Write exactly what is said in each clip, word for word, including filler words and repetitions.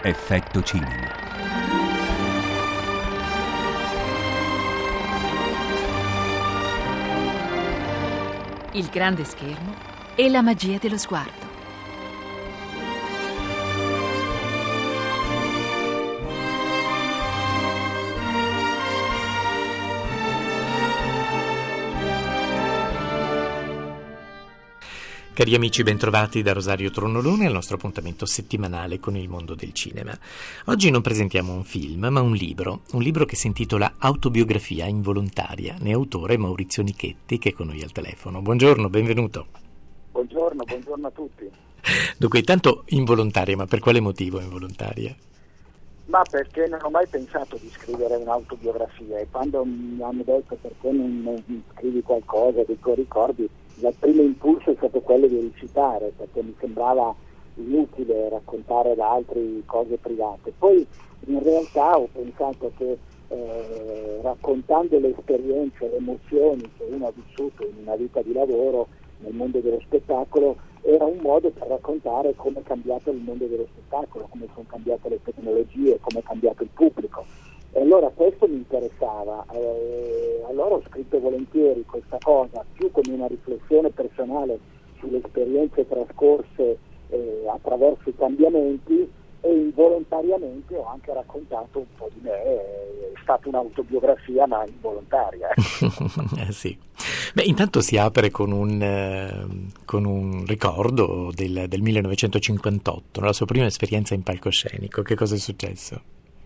Effetto cinema. Il grande schermo e la magia dello sguardo. Cari amici, bentrovati da Rosario Tronnolone al nostro appuntamento settimanale con il mondo del cinema. Oggi non presentiamo un film, ma un libro, un libro che si intitola Autobiografia involontaria, ne è autore Maurizio Nichetti, che è con noi al telefono. Buongiorno, benvenuto. Buongiorno, buongiorno a tutti. Dunque, intanto involontaria, ma per quale motivo involontaria? Ma perché non ho mai pensato di scrivere un'autobiografia e quando mi hanno detto perché non, non scrivi qualcosa dei tuoi ricordi, il primo impulso è stato quello di recitare, perché mi sembrava inutile raccontare ad altri cose private. Poi in realtà ho pensato che eh, raccontando le esperienze, le emozioni che uno ha vissuto in una vita di lavoro nel mondo dello spettacolo era un modo per raccontare come è cambiato il mondo dello spettacolo, come sono cambiate le tecnologie, come è cambiato il pubblico. E allora questo mi interessava, eh, allora ho scritto volentieri questa cosa, più come una riflessione personale sulle esperienze trascorse eh, attraverso i cambiamenti, e involontariamente ho anche raccontato un po' di me, è stata un'autobiografia ma involontaria. eh sì. Beh, intanto si apre con un, eh, con un ricordo del, del millenovecentocinquantotto, la sua prima esperienza in palcoscenico. Che cosa è successo?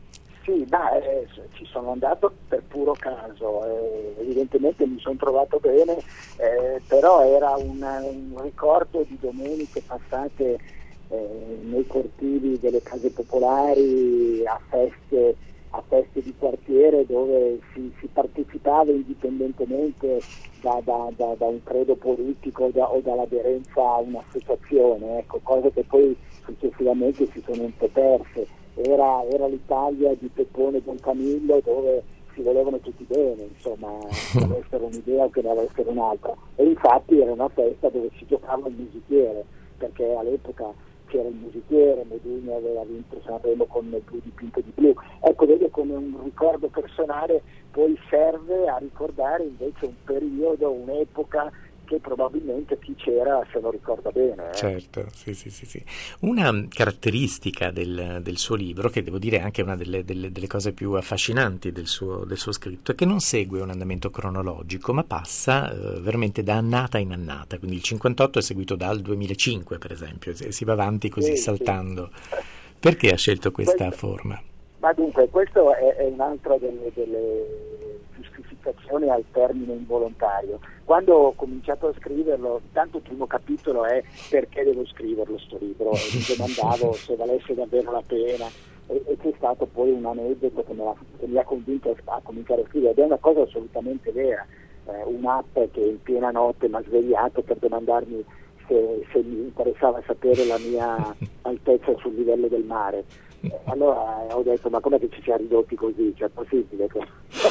Sì, ma, eh, ci sono andato per puro caso, eh, evidentemente mi sono trovato bene, eh, però era una, un ricordo di domeniche passate eh, nei cortili delle case popolari, a feste, a feste di quartiere dove si, si partecipava indipendentemente da, da, da, da un credo politico da, o dall'aderenza a un'associazione, ecco, cose che poi successivamente si sono un po' perse. Era, era l'Italia di Peppone Don Camillo, dove si volevano tutti bene, insomma, che avessero un'idea o che ne avessero un'altra. E infatti era una festa dove si giocava il musichiere, perché all'epoca c'era il musichiere, Modugno aveva vinto Sanremo con il blu dipinto di blu. Ecco, vede come un ricordo personale poi serve a ricordare invece un periodo, un'epoca che probabilmente chi c'era se lo ricorda bene. Eh. Certo, sì, sì, sì, sì. Una caratteristica del, del suo libro, che devo dire è anche una delle, delle, delle cose più affascinanti del suo, del suo scritto, è che non segue un andamento cronologico, ma passa eh, veramente da annata in annata. Quindi il cinquantotto è seguito dal duemilacinque, per esempio, e si va avanti così, sì, saltando. Sì. Perché ha scelto questa questo, forma? Ma dunque, questo è, è un'altra delle, delle giustificazioni al termine involontario. Quando ho cominciato a scriverlo, tanto il primo capitolo è perché devo scriverlo sto libro, e mi domandavo se valesse davvero la pena, e, e c'è stato poi un aneddoto che, me la, che mi ha convinto a, a cominciare a scrivere, ed è una cosa assolutamente vera. Eh, un'app che in piena notte mi ha svegliato per domandarmi se, se mi interessava sapere la mia altezza sul livello del mare. Eh, allora eh, ho detto, ma com'è che ci siamo ridotti così? Cioè, è possibile che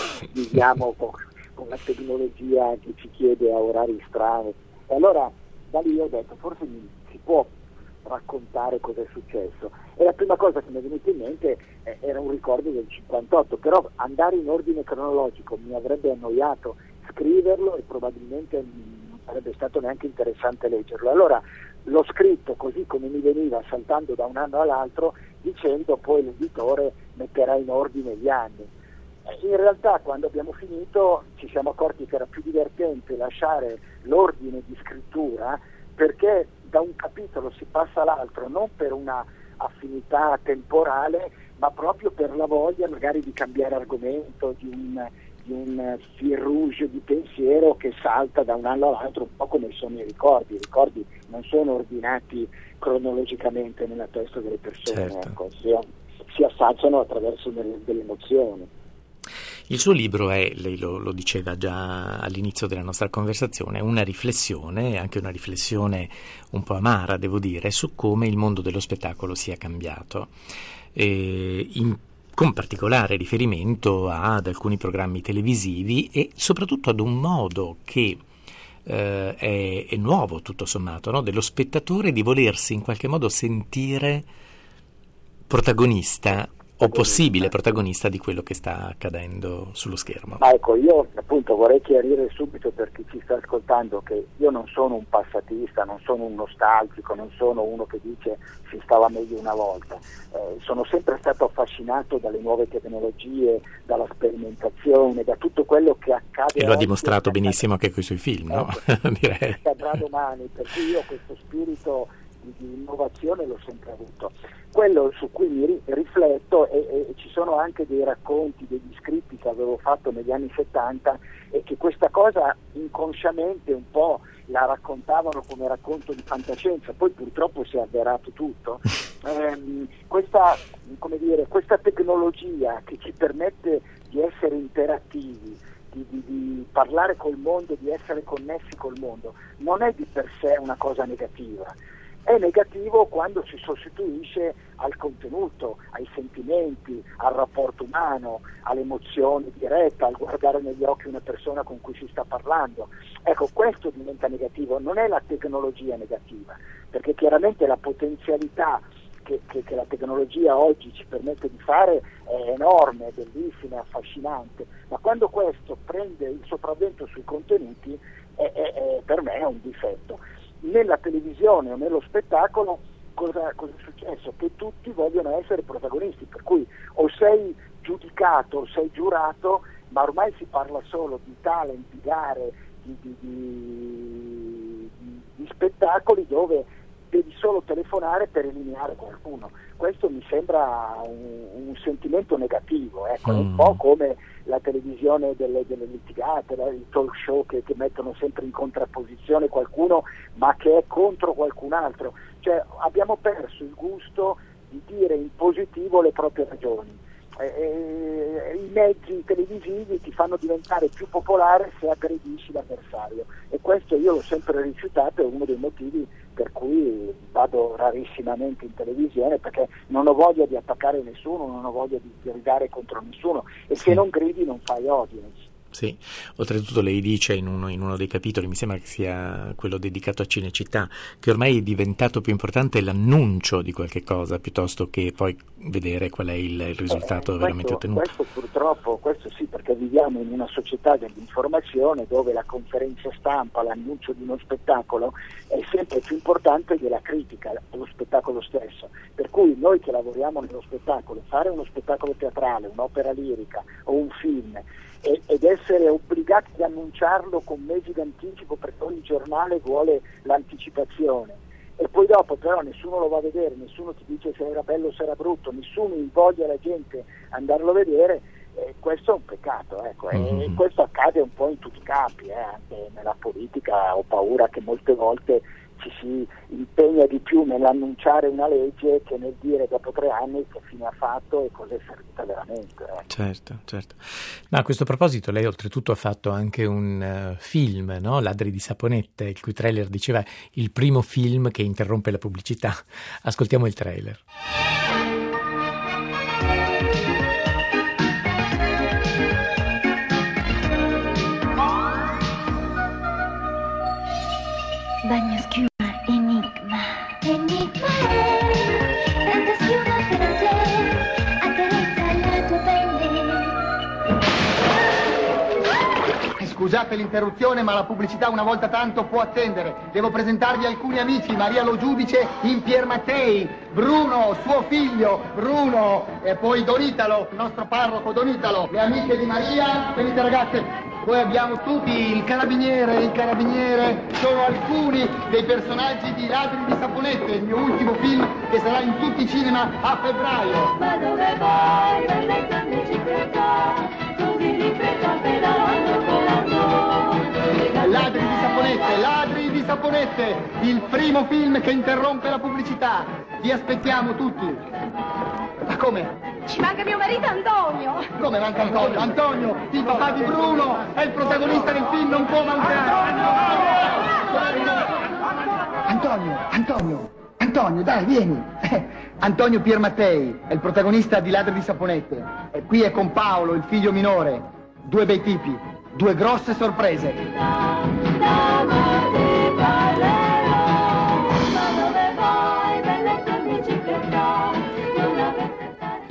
viviamo con, con la tecnologia che ci chiede a orari strani? E allora da lì ho detto, forse mi, si può raccontare cosa è successo. E la prima cosa che mi è venuta in mente eh, era un ricordo del cinquantotto, però andare in ordine cronologico mi avrebbe annoiato, scriverlo e probabilmente non sarebbe stato neanche interessante leggerlo. Allora l'ho scritto così come mi veniva, saltando da un anno all'altro, dicendo poi l'editore metterà in ordine gli anni. In realtà quando abbiamo finito ci siamo accorti che era più divertente lasciare l'ordine di scrittura, perché da un capitolo si passa all'altro non per una affinità temporale, ma proprio per la voglia magari di cambiare argomento, di un, di un fil rouge di pensiero che salta da un anno all'altro, un po' come sono i ricordi. I ricordi non sono ordinati cronologicamente nella testa delle persone, certo. Ecco, si, si affacciano attraverso delle, delle emozioni. Il suo libro è, lei lo, lo diceva già all'inizio della nostra conversazione, una riflessione, anche una riflessione un po' amara, devo dire, su come il mondo dello spettacolo sia cambiato, e in, con particolare riferimento ad alcuni programmi televisivi e soprattutto ad un modo che eh, è, è nuovo tutto sommato, no? Dello spettatore di volersi in qualche modo sentire protagonista o possibile protagonista di quello che sta accadendo sullo schermo. Ma ecco, io appunto vorrei chiarire subito per chi ci sta ascoltando che io non sono un passatista, non sono un nostalgico, non sono uno che dice si stava meglio una volta. Eh, sono sempre stato affascinato dalle nuove tecnologie, dalla sperimentazione, da tutto quello che accade. E lo ha oggi, dimostrato benissimo anche con i suoi film, no? Ecco, Direi. Accadrà domani, per cui io questo spirito di, di innovazione l'ho sempre avuto. Quello su cui mi ri- rifletto, e, e ci sono anche dei racconti, degli scritti che avevo fatto negli anni settanta, e che questa cosa inconsciamente un po' la raccontavano come racconto di fantascienza, poi purtroppo si è avverato tutto. Ehm, questa, come dire, questa tecnologia che ci permette di essere interattivi, di, di, di parlare col mondo, di essere connessi col mondo, non è di per sé una cosa negativa. È negativo quando si sostituisce al contenuto, ai sentimenti, al rapporto umano, all'emozione diretta, al guardare negli occhi una persona con cui si sta parlando. Ecco, questo diventa negativo, non è la tecnologia negativa, perché chiaramente la potenzialità che, che, che la tecnologia oggi ci permette di fare è enorme, è bellissima, è affascinante, ma quando questo prende il sopravvento sui contenuti, è, è, è, per me è un difetto. Nella televisione o nello spettacolo cosa, cosa è successo? Che tutti vogliono essere protagonisti, per cui o sei giudicato o sei giurato, ma ormai si parla solo di talent, di gare, di, di, di, di, di spettacoli dove devi solo telefonare per eliminare qualcuno. Questo mi sembra un, un sentimento negativo, ecco, mm. un po' come la televisione delle, delle litigate, i talk show che, che mettono sempre in contrapposizione qualcuno ma che è contro qualcun altro. Cioè abbiamo perso il gusto di dire in positivo le proprie ragioni. Eh, eh, i mezzi televisivi ti fanno diventare più popolare se aggredisci l'avversario, e questo io l'ho sempre rifiutato, è uno dei motivi per cui vado rarissimamente in televisione, perché non ho voglia di attaccare nessuno, non ho voglia di gridare contro nessuno, e sì. Se non gridi non fai audience. Sì, oltretutto lei dice in uno, in uno dei capitoli, mi sembra che sia quello dedicato a Cinecittà, che ormai è diventato più importante l'annuncio di qualche cosa piuttosto che poi vedere qual è il, il risultato eh, veramente questo, ottenuto. Questo purtroppo, questo sì, perché viviamo in una società dell'informazione dove la conferenza stampa, l'annuncio di uno spettacolo è sempre più importante della critica allo spettacolo stesso, per cui noi che lavoriamo nello spettacolo, fare uno spettacolo teatrale, un'opera lirica o un film ed essere obbligati ad annunciarlo con mesi d'anticipo perché ogni giornale vuole l'anticipazione, e poi dopo però nessuno lo va a vedere, nessuno ti dice se era bello o se era brutto, nessuno invoglia la gente a andarlo a vedere, eh, questo è un peccato, ecco. Mm-hmm. E questo accade un po' in tutti i campi, eh, anche nella politica. Ho paura che molte volte ci si impegna di più nell'annunciare una legge che nel dire dopo tre anni che fine ha fatto e cosa è servita veramente. Eh. Certo, certo. Ma a questo proposito lei oltretutto ha fatto anche un uh, film, no? Ladri di saponette, il cui trailer diceva il primo film che interrompe la pubblicità. Ascoltiamo il trailer. Bagno schiuma, enigma. Enigma è tanta schiuma per te, accarezza la tua pelle. Scusate l'interruzione, ma la pubblicità una volta tanto può attendere. Devo presentarvi alcuni amici: Maria Lo Giudice in Pier Mattei, Bruno, suo figlio Bruno, e poi Donitalo, il nostro parroco Donitalo, le amiche di Maria. Venite ragazze. Poi abbiamo tutti, il carabiniere, il carabiniere, sono alcuni dei personaggi di Ladri di saponette, il mio ultimo film che sarà in tutti i cinema a febbraio. Ma dove vai, bellezza in bicicletta, così di fretta pedalando volando. Ladri di saponette, Ladri di saponette, il primo film che interrompe la pubblicità. Vi aspettiamo tutti. Ma come? Ci manca mio marito Antonio. Come manca Antonio? Antonio, il papà di Bruno, è il protagonista del film, non può mancare. Antonio, Antonio, Antonio, dai, vieni. Antonio Pier Mattei, è il protagonista di Ladri di saponette. E qui è con Paolo, il figlio minore. Due bei tipi, due grosse sorprese. Ma dove vai, bellezza in bicicletta, una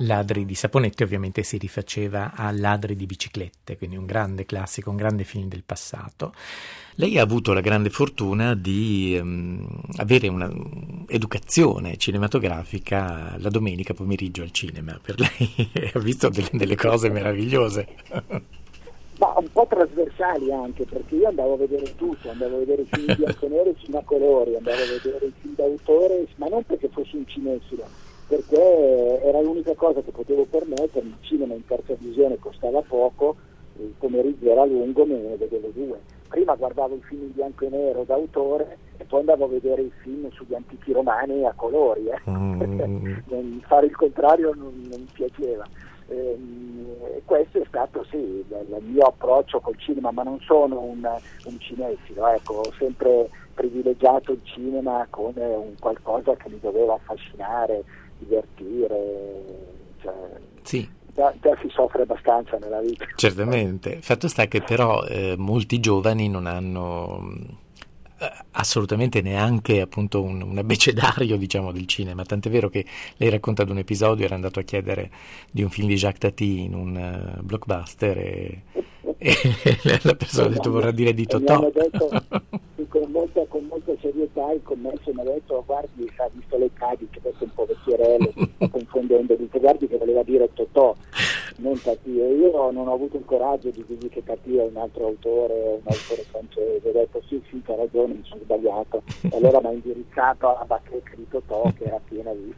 Ladri di saponetti ovviamente si rifaceva a Ladri di biciclette, quindi un grande classico, un grande film del passato. Lei ha avuto la grande fortuna di um, avere una educazione cinematografica la domenica pomeriggio al cinema. Per lei ha visto delle, delle cose meravigliose. Ma un po' trasversali anche, perché io andavo a vedere tutto, andavo a vedere i film bianco e nero e film a colori, andavo a vedere i film d'autore, ma non perché fossi un cinefilo, perché era l'unica cosa che potevo permettermi. Il cinema in terza visione costava poco, il pomeriggio era lungo, me ne vedevo due. Prima guardavo i film in bianco e nero d'autore e poi andavo a vedere i film sugli antichi romani a colori, eh. mm. Fare il contrario non, non mi piaceva. E questo è stato sì il, il mio approccio col cinema, ma non sono un, un cinefilo, ecco, ho sempre privilegiato il cinema come un qualcosa che mi doveva affascinare, divertire, cioè, sì. già, già si soffre abbastanza nella vita. Certamente, fatto sta che però eh, molti giovani non hanno assolutamente neanche appunto un, un abbecedario, diciamo, del cinema, tant'è vero che lei racconta di un episodio, era andato a chiedere di un film di Jacques Tati in un uh, blockbuster e, e la persona ha detto vorrà dire di Totò. Mi hanno detto con molta, con molta serietà il commesso mi ha detto guardi, ha visto le cadi, che questo è un po' vecchierello, sto confondendo, dice guardi che voleva dire Totò, non Tati, e io non ho avuto il coraggio di dirgli che Tati è un altro autore, un autore francese, ho detto sì sì, c'ha ragione, mi sono sbagliato, e allora mi ha indirizzato a Bacchecchi di Totò che era piena di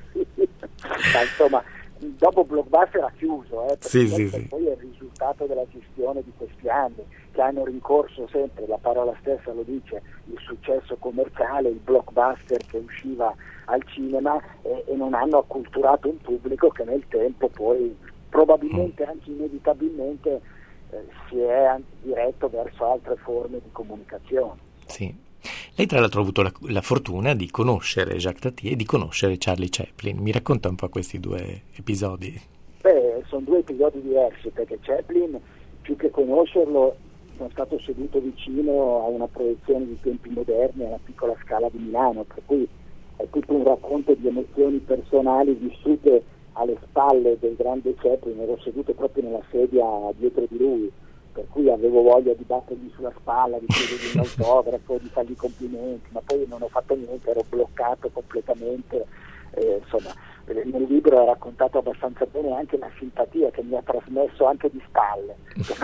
ma insomma dopo Blockbuster ha chiuso, eh, perché sì, sì, sì. Poi è il risultato della gestione di questi anni che hanno rincorso sempre, la parola stessa lo dice, il successo commerciale, il blockbuster che usciva al cinema e, e non hanno acculturato un pubblico che nel tempo poi probabilmente anche inevitabilmente eh, si è diretto verso altre forme di comunicazione. Sì. Lei tra l'altro ha avuto la, la fortuna di conoscere Jacques Tati e di conoscere Charlie Chaplin. Mi racconta un po' questi due episodi? Beh, sono due episodi diversi, perché Chaplin, più che conoscerlo, sono stato seduto vicino a una proiezione di tempi moderni alla Piccola Scala di Milano, per cui è tutto un racconto di emozioni personali vissute alle spalle del grande Chaplin. Ero seduto proprio nella sedia dietro di lui, per cui avevo voglia di battergli sulla spalla, di chiedergli un autografo, di fargli complimenti, ma poi non ho fatto niente, ero bloccato completamente. Eh, insomma, nel libro è raccontato abbastanza bene anche la simpatia che mi ha trasmesso anche di spalle.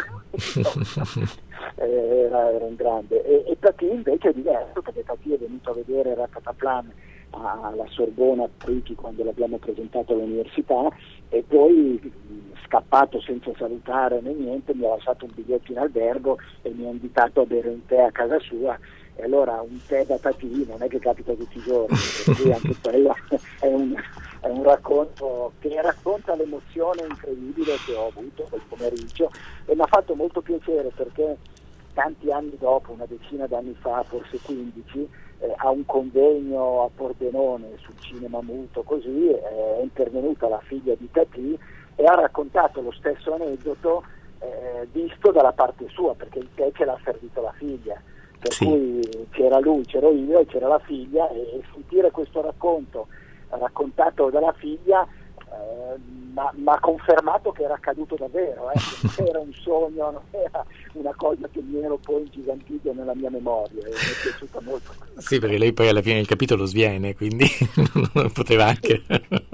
eh, era, era un grande. E, e Tati invece è diverso, perché Tati è venuto a vedere Rattataplan alla Sorbona Trichi quando l'abbiamo presentato all'università e poi scappato senza salutare né niente, mi ha lasciato un biglietto in albergo e mi ha invitato a bere un tè a casa sua, e allora un tè da Tati non è che capita tutti i giorni, per cui anche quello è un, è un racconto che racconta l'emozione incredibile che ho avuto quel pomeriggio, e mi ha fatto molto piacere perché tanti anni dopo, una decina d'anni fa, forse quindici, eh, a un convegno a Pordenone sul cinema muto, così eh, è intervenuta la figlia di Tati e ha raccontato lo stesso aneddoto eh, visto dalla parte sua, perché il tè ce l'ha servito la figlia, per sì. cui c'era lui, c'ero io e c'era la figlia, e sentire questo racconto raccontato dalla figlia mi ha confermato che era accaduto davvero, eh, non era un sogno, non era una cosa che mi ero poi ingigantito nella mia memoria, e mi è piaciuta molto. Sì, perché lei poi alla fine del capitolo sviene, quindi non poteva anche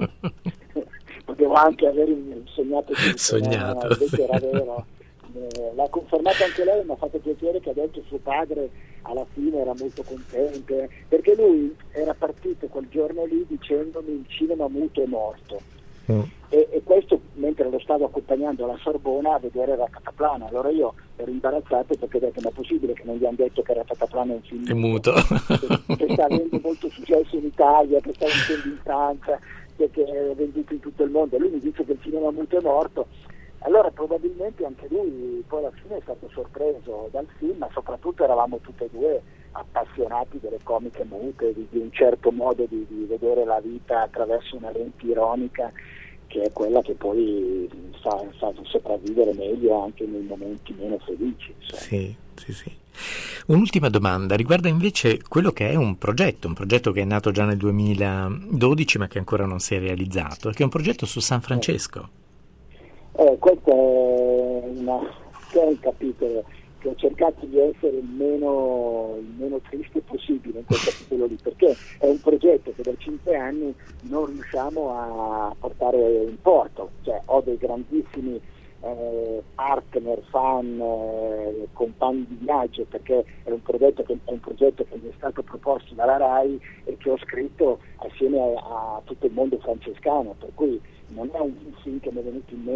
potevo anche aver sognato tutto, sognato, no? Invece sì. era vero. Eh, l'ha confermato anche lei, mi ha fatto piacere che adesso suo padre alla fine era molto contento, perché lui era partito quel giorno lì dicendomi il cinema muto è morto. Mm. E, e questo mentre lo stavo accompagnando alla Sorbona a vedere Rattataplan. Allora io ero imbarazzato perché ho detto ma è possibile che non gli hanno detto che Rattataplan è un film è muto, che, che sta avendo molto successo in Italia, che sta vincendo in Francia, che, che è venduto in tutto il mondo, e lui mi dice che il cinema muto è morto. Allora probabilmente anche lui poi alla fine è stato sorpreso dal film, ma soprattutto eravamo tutti e due appassionati delle comiche mute, di, di un certo modo di, di vedere la vita attraverso una lente ironica, che è quella che poi fa, fa sopravvivere meglio anche nei momenti meno felici. Sì, sì, sì. Un'ultima domanda riguarda invece quello che è un progetto, un progetto che è nato già nel duemiladodici ma che ancora non si è realizzato, che è un progetto su San Francesco. Eh, questo è, una, è un capitolo che ho cercato di essere il meno, il meno triste possibile in quel capitolo lì, perché è un progetto che da cinque anni non riusciamo a portare in porto, cioè ho dei grandissimi eh, partner, fan, eh, compagni di viaggio, perché è un progetto che è un progetto che mi è stato proposto dalla RAI e che ho scritto assieme a, a tutto il mondo francescano, per cui non è un film che mi è venuto in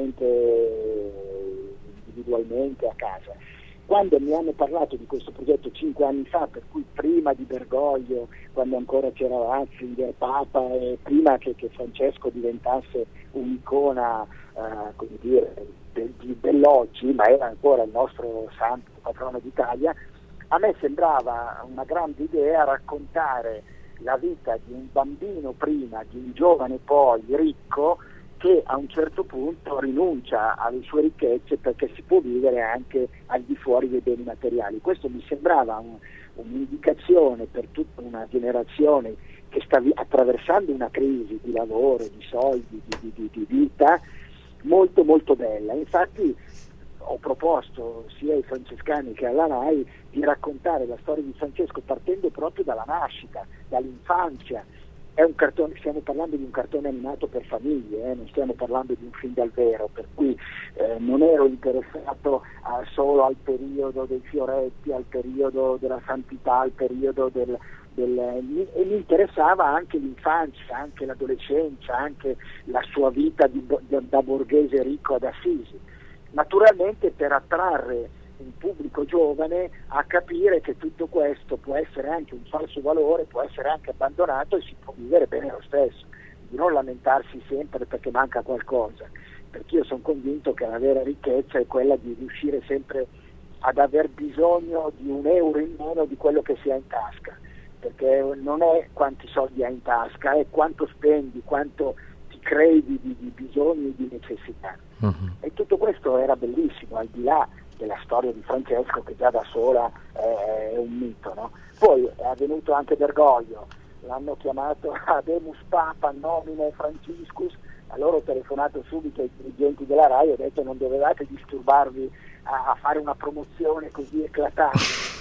mente individualmente a casa. Quando mi hanno parlato di questo progetto cinque anni fa, per cui prima di Bergoglio, quando ancora c'era Ratzinger, Papa, e prima che, che Francesco diventasse un'icona eh, come dire, del, dell'oggi, ma era ancora il nostro santo patrono d'Italia, a me sembrava una grande idea raccontare la vita di un bambino prima, di un giovane poi ricco, che a un certo punto rinuncia alle sue ricchezze perché si può vivere anche al di fuori dei beni materiali. Questo mi sembrava un, un'indicazione per tutta una generazione che sta vi- attraversando una crisi di lavoro, di soldi, di, di, di vita molto molto bella. Infatti ho proposto sia ai francescani che alla RAI di raccontare la storia di Francesco partendo proprio dalla nascita, dall'infanzia. È un cartone, stiamo parlando di un cartone animato per famiglie, eh, non stiamo parlando di un film dal vero, per cui eh, non ero interessato a, solo al periodo dei fioretti, al periodo della santità, al periodo del, del e mi interessava anche l'infanzia, anche l'adolescenza, anche la sua vita di, da, da borghese ricco ad Assisi, naturalmente per attrarre un pubblico giovane a capire che tutto questo può essere anche un falso valore, può essere anche abbandonato e si può vivere bene lo stesso, di non lamentarsi sempre perché manca qualcosa, perché io sono convinto che la vera ricchezza è quella di riuscire sempre ad aver bisogno di un euro in meno di quello che si ha in tasca, perché non è quanti soldi hai in tasca, è quanto spendi, quanto ti crei di, di, di bisogni e di necessità. Uh-huh. E tutto questo era bellissimo, al di là della storia di Francesco, che già da sola è un mito, no? Poi è avvenuto anche Bergoglio, l'hanno chiamato Ademus Papa nomine Franciscus, allora ho telefonato subito ai dirigenti della RAI e ho detto non dovevate disturbarvi a, a fare una promozione così eclatante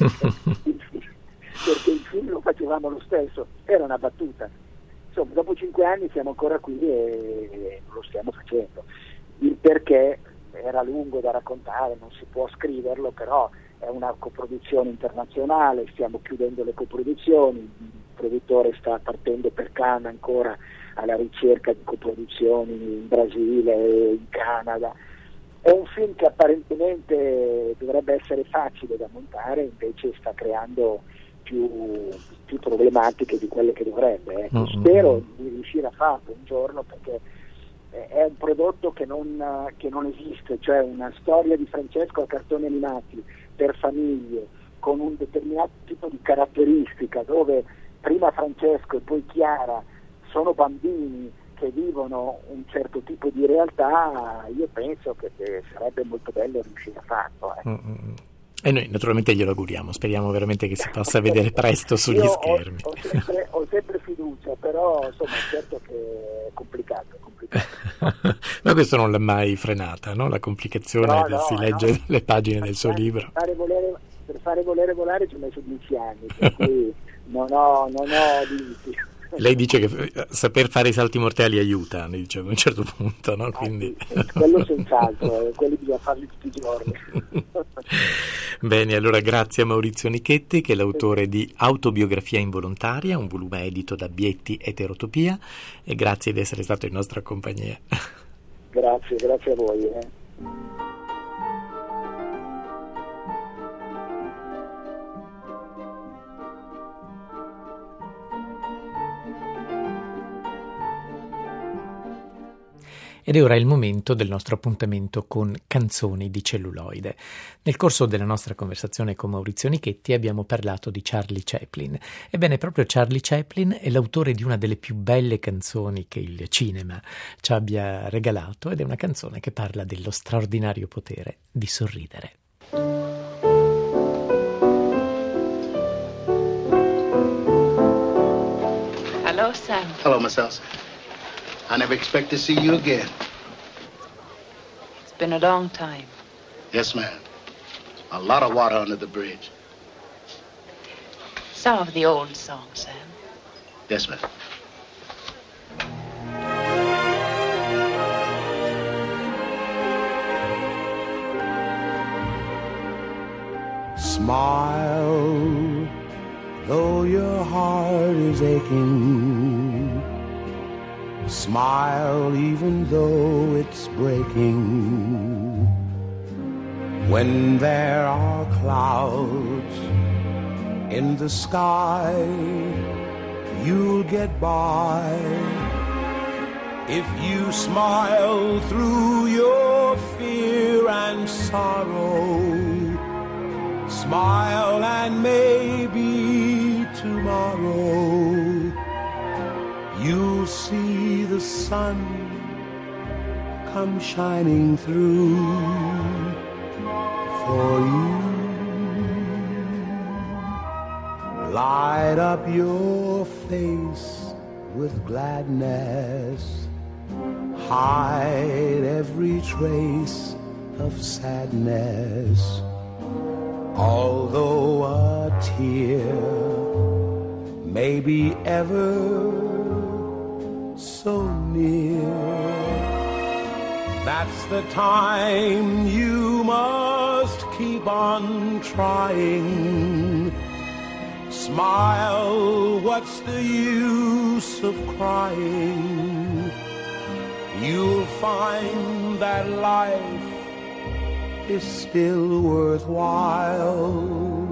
perché il film lo facevamo lo stesso, era una battuta. Insomma, dopo cinque anni siamo ancora qui e, e non lo stiamo facendo. Il perché era lungo da raccontare, non si può scriverlo, però è una coproduzione internazionale, stiamo chiudendo le coproduzioni, il produttore sta partendo per Cannes ancora alla ricerca di coproduzioni in Brasile e in Canada. È un film che apparentemente dovrebbe essere facile da montare, invece sta creando più, più problematiche di quelle che dovrebbe. Ecco. Mm-hmm. Spero di riuscire a farlo un giorno, perché è un prodotto che non, che non esiste, cioè una storia di Francesco a cartoni animati per famiglie con un determinato tipo di caratteristica, dove prima Francesco e poi Chiara sono bambini che vivono un certo tipo di realtà. Io penso che sarebbe molto bello riuscire a farlo. Eh. Mm-hmm. E noi naturalmente glielo auguriamo, speriamo veramente che si possa vedere presto sugli Io schermi. Ho, ho, sempre, ho sempre fiducia, però insomma certo che è complicato, è complicato. Ma questo non l'ha mai frenata, no? La complicazione no, che no, si legge no. le pagine del suo per libro. Fare volere, per fare volere volare ci ho messo dieci anni, per cui non ho, non ho limiti. Lei dice che saper fare i salti mortali aiuta, dice, a un certo punto, no? Quindi... Ah, sì, quello senz'altro, quelli bisogna farli tutti i giorni. Bene, allora grazie a Maurizio Nichetti, che è l'autore di Autobiografia involontaria, un volume edito da Bietti Eterotopia, e grazie di essere stato in nostra compagnia. Grazie, grazie a voi. Eh. Ed è ora il momento del nostro appuntamento con Canzoni di celluloide. Nel corso della nostra conversazione con Maurizio Nichetti abbiamo parlato di Charlie Chaplin. Ebbene, proprio Charlie Chaplin è l'autore di una delle più belle canzoni che il cinema ci abbia regalato, ed è una canzone che parla dello straordinario potere di sorridere. Hello, Sam. Hello, Miss Elsa. I never expect to see you again. It's been a long time. Yes, ma'am. A lot of water under the bridge. Some of the old songs, Sam. Yes, ma'am. Smile, though your heart is aching. Smile, even though it's breaking. When there are clouds in the sky, you'll get by. If you smile through your fear and sorrow, smile and maybe tomorrow you'll see the sun come shining through for you. Light up your face with gladness, hide every trace of sadness. Although a tear may be ever so near, that's the time you must keep on trying. Smile, what's the use of crying? You'll find that life is still worthwhile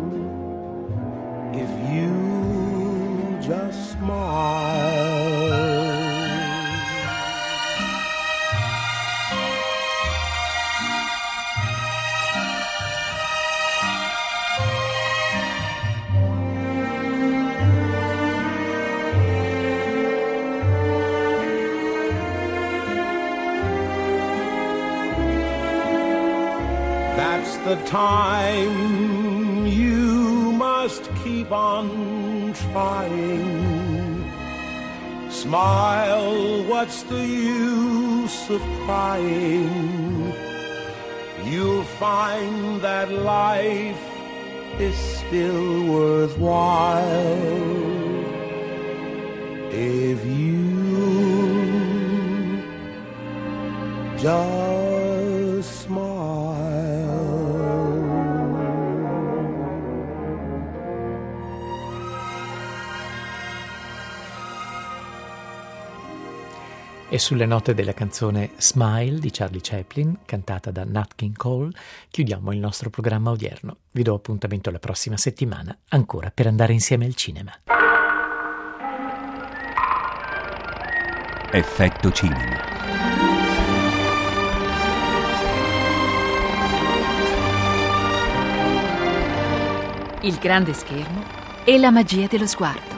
if you just smile. That's the time you must keep on trying. Smile, what's the use of crying? You'll find that life is still worthwhile if you just smile. E sulle note della canzone Smile di Charlie Chaplin, cantata da Nat King Cole, chiudiamo il nostro programma odierno. Vi do appuntamento la prossima settimana, ancora per andare insieme al cinema. Effetto cinema. Il grande schermo e la magia dello sguardo.